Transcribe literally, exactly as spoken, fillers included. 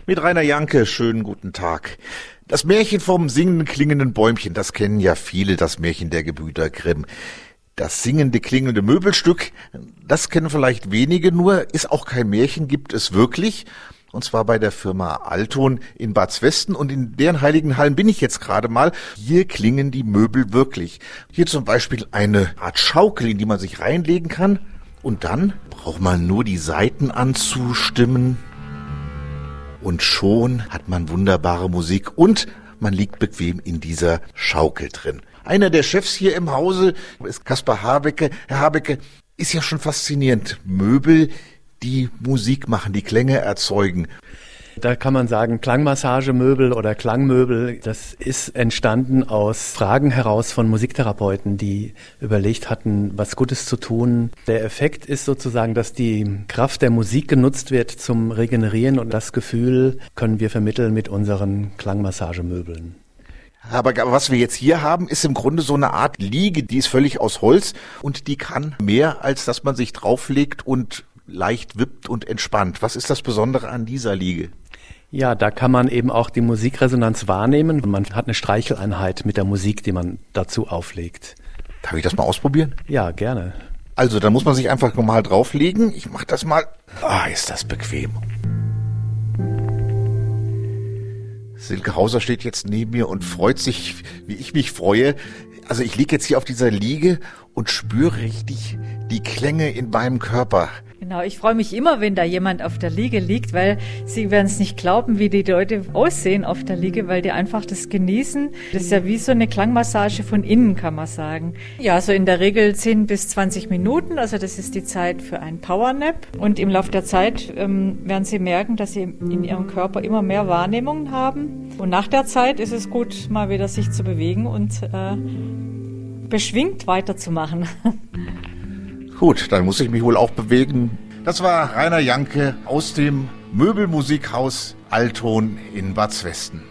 Mit Rainer Janke, schönen guten Tag. Das Märchen vom singenden, klingenden Bäumchen, das kennen ja viele, das Märchen der Gebrüder Grimm. Das singende, klingende Möbelstück, das kennen vielleicht wenige, nur ist auch kein Märchen, gibt es wirklich. Und zwar bei der Firma Alton in Bad Zwesten, und in deren heiligen Hallen bin ich jetzt gerade mal. Hier klingen die Möbel wirklich. Hier zum Beispiel eine Art Schaukel, in die man sich reinlegen kann. Und dann braucht man nur die Saiten anzustimmen. Und schon hat man wunderbare Musik und man liegt bequem in dieser Schaukel drin. Einer der Chefs hier im Hause ist Kaspar Habecke. Herr Habecke, ist ja schon faszinierend. Möbel, die Musik machen, die Klänge erzeugen. Da kann man sagen, Klangmassagemöbel oder Klangmöbel, das ist entstanden aus Fragen heraus von Musiktherapeuten, die überlegt hatten, was Gutes zu tun. Der Effekt ist sozusagen, dass die Kraft der Musik genutzt wird zum Regenerieren, und das Gefühl können wir vermitteln mit unseren Klangmassagemöbeln. Aber was wir jetzt hier haben, ist im Grunde so eine Art Liege, die ist völlig aus Holz und die kann mehr, als dass man sich drauflegt und leicht wippt und entspannt. Was ist das Besondere an dieser Liege? Ja, da kann man eben auch die Musikresonanz wahrnehmen. Man hat eine Streicheleinheit mit der Musik, die man dazu auflegt. Darf ich das mal ausprobieren? Ja, gerne. Also, dann muss man sich einfach mal drauflegen. Ich mach das mal. Ah, ist das bequem. Silke Hauser steht jetzt neben mir und freut sich, wie ich mich freue. Also ich liege jetzt hier auf dieser Liege und spüre richtig die Klänge in meinem Körper. Genau, ich freue mich immer, wenn da jemand auf der Liege liegt, weil Sie werden es nicht glauben, wie die Leute aussehen auf der Liege, weil die einfach das genießen. Das ist ja wie so eine Klangmassage von innen, kann man sagen. Ja, so in der Regel zehn bis zwanzig Minuten, also das ist die Zeit für einen Powernap. Und im Laufe der Zeit ähm, werden Sie merken, dass Sie in Ihrem Körper immer mehr Wahrnehmungen haben. Und nach der Zeit ist es gut, mal wieder sich zu bewegen und äh, beschwingt weiterzumachen. Gut, dann muss ich mich wohl auch bewegen. Das war Rainer Janke aus dem Möbelmusikhaus Alton in Bad Zwesten.